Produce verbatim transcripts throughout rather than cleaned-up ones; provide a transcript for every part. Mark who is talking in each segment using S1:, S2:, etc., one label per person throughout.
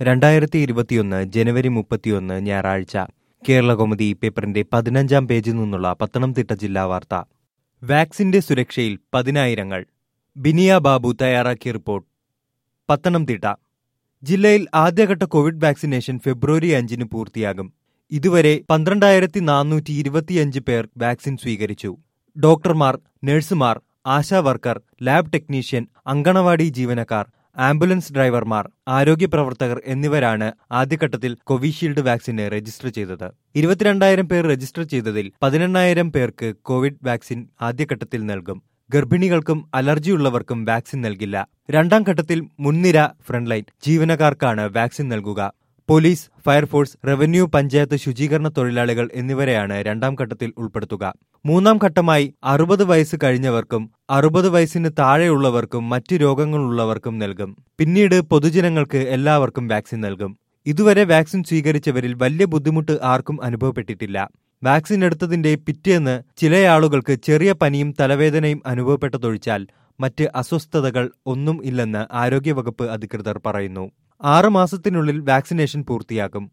S1: രണ്ടായിരത്തി ഇരുപത്തിയൊന്ന് ജനുവരി മുപ്പത്തിയൊന്ന് ഞായറാഴ്ച കേരളകൗമുദി പേപ്പറിന്റെ പതിനഞ്ചാം പേജിൽ നിന്നുള്ള പത്തനംതിട്ട ജില്ലാ വാർത്ത. വാക്സിന്റെ സുരക്ഷയിൽ പതിനായിരങ്ങൾ. ബിനിയ ബാബു തയ്യാറാക്കിയ റിപ്പോർട്ട്. പത്തനംതിട്ട ജില്ലയിൽ ആദ്യഘട്ട കോവിഡ് വാക്സിനേഷൻ ഫെബ്രുവരി അഞ്ചിന് പൂർത്തിയാകും. ഇതുവരെ പന്ത്രണ്ടായിരത്തി നാനൂറ്റി ഇരുപത്തിയഞ്ച് പേർ വാക്സിൻ സ്വീകരിച്ചു. ഡോക്ടർമാർ, നഴ്സുമാർ, ആശാവർക്കർ, ലാബ് ടെക്നീഷ്യൻ, അങ്കണവാടി ജീവനക്കാർ, ആംബുലൻസ് ഡ്രൈവർമാർ, ആരോഗ്യ പ്രവർത്തകർ എന്നിവരാണ് ആദ്യഘട്ടത്തിൽ കോവിഷീൽഡ് വാക്സിന് രജിസ്റ്റർ ചെയ്തത്. ഇരുപത്തിരണ്ടായിരം പേർ രജിസ്റ്റർ ചെയ്തതിൽ പതിനെണ്ണായിരം പേർക്ക് കോവിഡ് വാക്സിൻ ആദ്യഘട്ടത്തിൽ നൽകും. ഗർഭിണികൾക്കും അലർജിയുള്ളവർക്കും വാക്സിൻ നൽകില്ല. രണ്ടാം ഘട്ടത്തിൽ മുൻനിര ഫ്രണ്ട്ലൈൻ ജീവനക്കാർക്കാണ് വാക്സിൻ നൽകുക. പോലീസ്, ഫയർഫോഴ്സ്, റവന്യൂ, പഞ്ചായത്ത് ശുചീകരണ തൊഴിലാളികൾ എന്നിവരെയാണ് രണ്ടാം ഘട്ടത്തിൽ ഉൾപ്പെടുത്തുക. മൂന്നാം ഘട്ടമായി അറുപത് വയസ്സ് കഴിഞ്ഞവർക്കും അറുപത് വയസ്സിന് താഴെയുള്ളവർക്കും മറ്റു രോഗങ്ങളുള്ളവർക്കും നൽകും. പിന്നീട് പൊതുജനങ്ങൾക്ക് എല്ലാവർക്കും വാക്സിൻ നൽകും. ഇതുവരെ വാക്സിൻ സ്വീകരിച്ചവരിൽ വലിയ ബുദ്ധിമുട്ട് ആർക്കും അനുഭവപ്പെട്ടിട്ടില്ല. വാക്സിൻ എടുത്തതിന്റെ പിറ്റേന്ന് ചിലയാളുകൾക്ക് ചെറിയ പനിയും തലവേദനയും അനുഭവപ്പെട്ടതൊഴിച്ചാൽ മറ്റ് അസ്വസ്ഥതകൾ ഒന്നും ഇല്ലെന്ന് ആരോഗ്യവകുപ്പ് അധികൃതർ പറയുന്നു. ആറ് മാസത്തിനുള്ളിൽ വാക്സിനേഷൻ പൂർത്തിയാക്കും.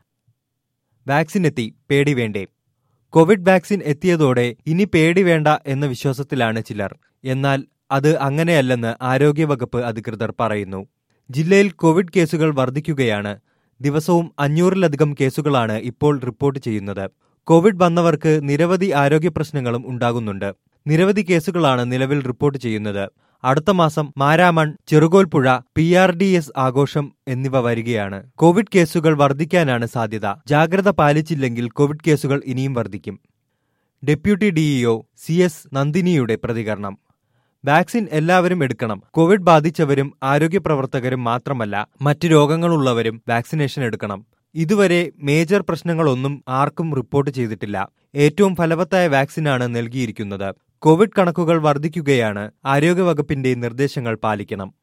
S1: വാക്സിൻ എത്തി, പേടി വേണ്ടേ? കോവിഡ് വാക്സിൻ എത്തിയതോടെ ഇനി പേടി വേണ്ട എന്ന വിശ്വാസത്തിലാണ് ചിലർ. എന്നാൽ അത് അങ്ങനെയല്ലെന്ന് ആരോഗ്യവകുപ്പ് അധികൃതർ പറയുന്നു. ജില്ലയിൽ കോവിഡ് കേസുകൾ വർദ്ധിക്കുകയാണ്. ദിവസവും അഞ്ഞൂറിലധികം കേസുകളാണ് ഇപ്പോൾ റിപ്പോർട്ട് ചെയ്യുന്നത്. കോവിഡ് വന്നവർക്ക് നിരവധി ആരോഗ്യ പ്രശ്നങ്ങളും ഉണ്ടാകുന്നുണ്ട്. നിരവധി കേസുകളാണ് നിലവിൽ റിപ്പോർട്ട് ചെയ്യുന്നത്. അടുത്ത മാസം Maramon, Cherukolpuzha, P R D S ആഘോഷം എന്നിവ വരികയാണ്. കോവിഡ് കേസുകൾ വർദ്ധിക്കാനാണ് സാധ്യത. ജാഗ്രത പാലിച്ചില്ലെങ്കിൽ കോവിഡ് കേസുകൾ ഇനിയും വർദ്ധിക്കും. ഡെപ്യൂട്ടി ഡിഇഒ സി എസ് നന്ദിനിയുടെ പ്രതികരണം. വാക്സിൻ എല്ലാവരും എടുക്കണം. കോവിഡ് ബാധിച്ചവരും ആരോഗ്യ പ്രവർത്തകരും മാത്രമല്ല, മറ്റു രോഗങ്ങളുള്ളവരും വാക്സിനേഷൻ എടുക്കണം. ഇതുവരെ മേജർ പ്രശ്നങ്ങളൊന്നും ആർക്കും റിപ്പോർട്ട് ചെയ്തിട്ടില്ല. ഏറ്റവും ഫലവത്തായ വാക്സിനാണ് നൽകിയിരിക്കുന്നത്. കോവിഡ് കണക്കുകൾ വർദ്ധിക്കുകയാണ്. ആരോഗ്യവകുപ്പിന്റെ നിർദ്ദേശങ്ങൾ പാലിക്കണം.